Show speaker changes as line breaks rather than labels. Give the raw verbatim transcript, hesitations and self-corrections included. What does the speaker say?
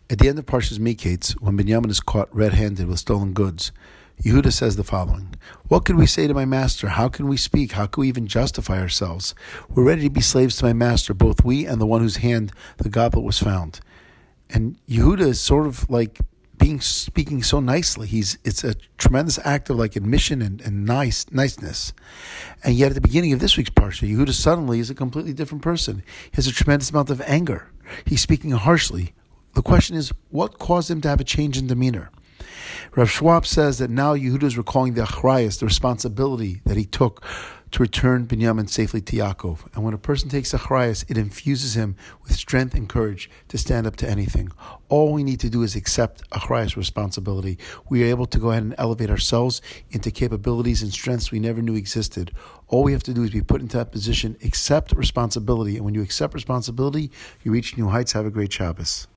At the end of Parshas Miketz, when Binyamin is caught red-handed with stolen goods, Yehuda says the following: "What can we say to my master? How can we speak? How can we even justify ourselves? We're ready to be slaves to my master, both we and the one whose hand the goblet was found." And Yehuda is sort of like being speaking so nicely. He's it's a tremendous act of like admission and, and nice niceness. And yet at the beginning of this week's parsha, Yehuda suddenly is a completely different person. He has a tremendous amount of anger. He's speaking harshly. The question is, what caused him to have a change in demeanor? Rav Schwab says that now Yehuda is recalling the achrayus, the responsibility that he took to return Binyamin safely to Yaakov. And when a person takes achrayus, it infuses him with strength and courage to stand up to anything. All we need to do is accept achrayus responsibility. We are able to go ahead and elevate ourselves into capabilities and strengths we never knew existed. All we have to do is be put into that position, accept responsibility. And when you accept responsibility, you reach new heights. Have a great Shabbos.